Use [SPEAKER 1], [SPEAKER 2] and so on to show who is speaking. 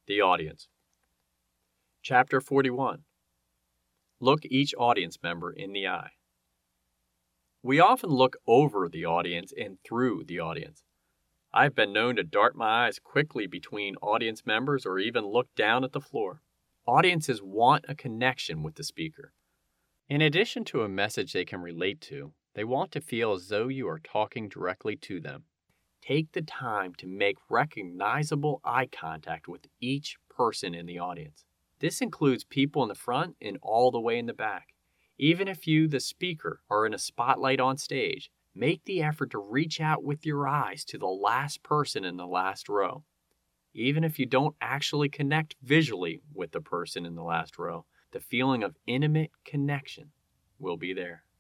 [SPEAKER 1] The audience. Chapter 41. Look each audience member in the eye. We often look over the audience and through the audience. I've been known to dart my eyes quickly between audience members or even look down at the floor. Audiences want a connection with the speaker. In addition to a message they can relate to, they want to feel as though you are talking directly to them. Take the time to make recognizable eye contact with each person in the audience. This includes people in the front and all the way in the back. Even if you, the speaker, are in a spotlight on stage, make the effort to reach out with your eyes to the last person in the last row. Even if you don't actually connect visually with the person in the last row, the feeling of intimate connection will be there.